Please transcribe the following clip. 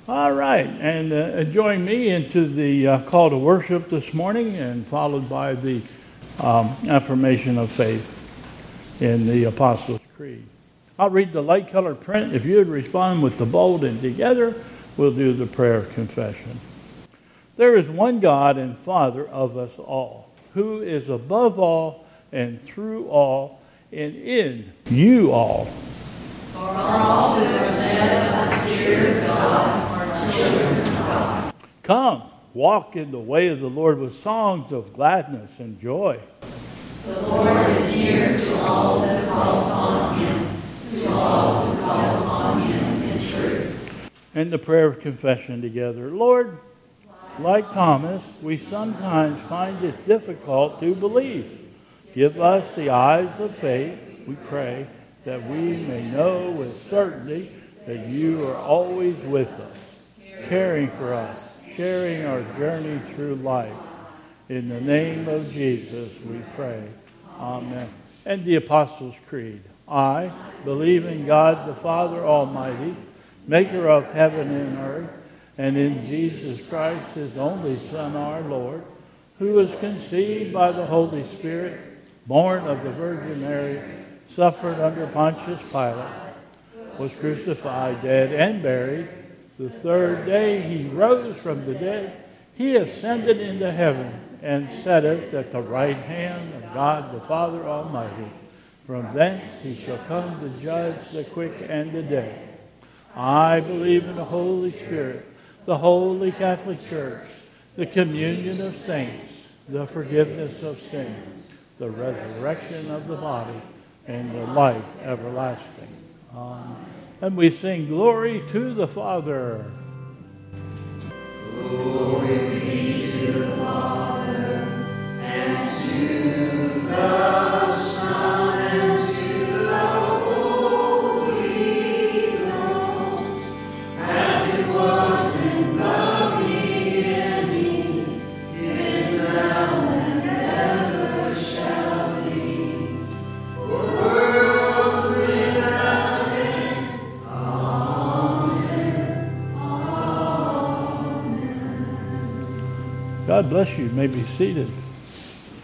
All right, and join me into the call to worship this morning, and followed by the affirmation of faith in the Apostles' Creed. I'll read the light-colored print. If you would respond with the bold, and together we'll do the prayer of confession. There is one God and Father of us all, who is above all and through all and in you all. For all who are led by the Spirit of God are children of God. Come, walk in the way of the Lord with songs of gladness and joy. The Lord is near to all that call upon him, to all who call upon him in truth. And the prayer of confession together. Lord, like Thomas, we sometimes find it difficult to believe. Give us the eyes of faith, we pray, that we may know with certainty that you are always with us, caring for us, sharing our journey through life. In the name of Jesus we pray. Amen. And the Apostles' Creed. I believe in God the Father Almighty, maker of heaven and earth, and in Jesus Christ, his only Son, our Lord, who was conceived by the Holy Spirit, born of the Virgin Mary, suffered under Pontius Pilate, was crucified, dead, and buried. The third day he rose from the dead. He ascended into heaven and sitteth at the right hand of God the Father Almighty. From thence he shall come to judge the quick and the dead. I believe in the Holy Spirit, the Holy Catholic Church, the communion of saints, the forgiveness of sins, the resurrection of the body, and the life everlasting. Amen. And we sing glory to the Father. Glory be to the Father, and to the Son, and to the Holy Ghost, as it was in the beginning, is now, and ever shall be, world without end. Amen. Amen. God bless you. You may be seated.